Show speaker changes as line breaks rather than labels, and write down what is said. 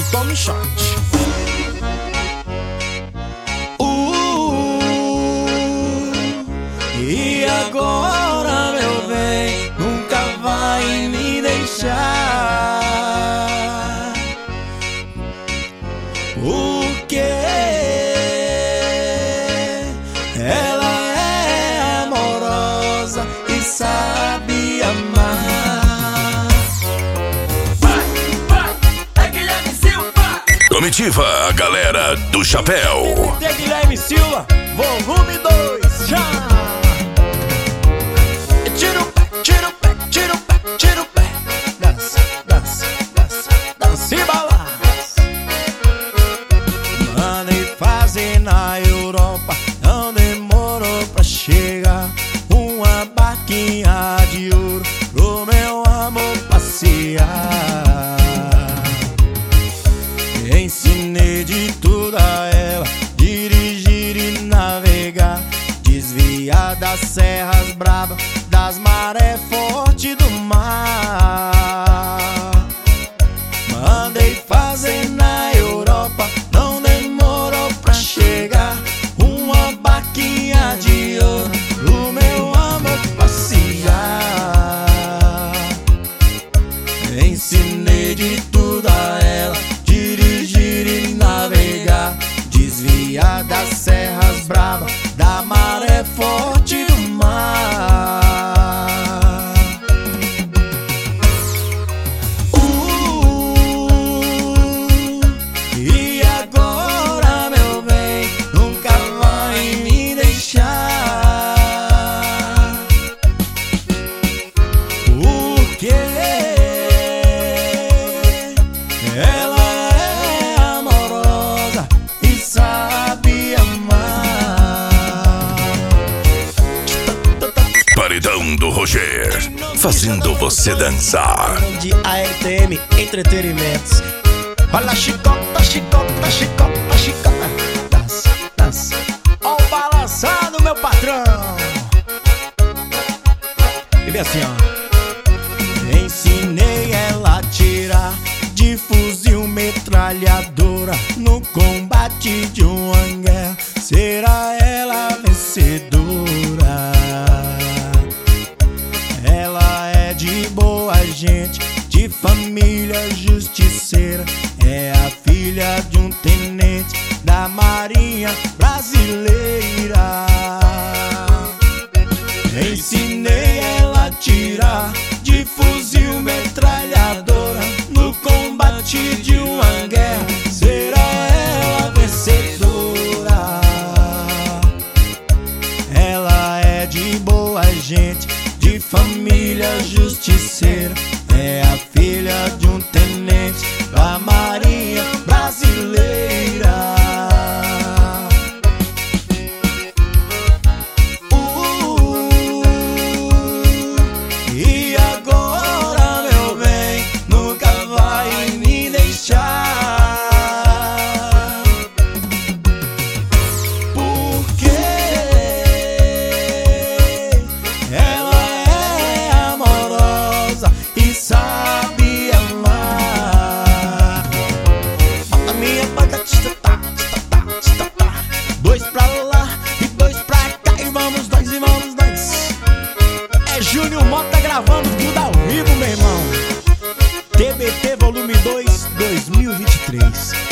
tome shot. E agora, meu bem, nunca vai me deixar. Porque ela é amorosa e sabe amar.
É Guilherme Silva.
Comitiva, a galera do chapéu.
É Guilherme Silva, volume 2, já! Tira o pé, tira o pé, tira o pé, tira o pé. Dança, dança, dança, dança e balança. Mandei fazer na Europa, não demorou pra chegar. Uma barquinha de ouro pro meu amor passear. Ensinei de tudo a ela, dirigir e navegar, desviar das serras bravas, das marés fortes do mar. Mandei fazer na Europa, não demorou pra chegar. Uma barquinha de ouro pro meu amor passear. Ensinei de tudo a ela, dirigir e navegar, desviar das serras bravas, da maré forte do mar. E agora, meu bem, nunca vai me deixar. Porque ela é amorosa e sabe amar.
Paredão do Roger, fazendo você dançar.
De ARTM Entretenimentos. Olha a chicota, chicota, chicota, chicota. Dança, dança. Ó o balançado, meu patrão. E vem assim, ó. Ensinei ela a tirar de fuzil metralhadora no combate de uma guerra. Será ela a vencedora? Ela é de boa gente, de família justiceira. É a filha de um tenente da Marinha Brasileira. Ensinei ela a tirar de fuzil metralhadora no combate de uma guerra. Será ela a vencedora? Ela é de boa gente, de família justiceira. É a filha de um tenente da Marinha Brasileira. E agora, meu bem, nunca vai me deixar. Porque ela é amorosa e sabe amar. Bota minha banda, tá. Dois pra lá e dois pra cá, e vamos nós, e vamos nós. É Júnior Mota gravando tudo ao vivo, meu irmão. TBT volume 2, 2023.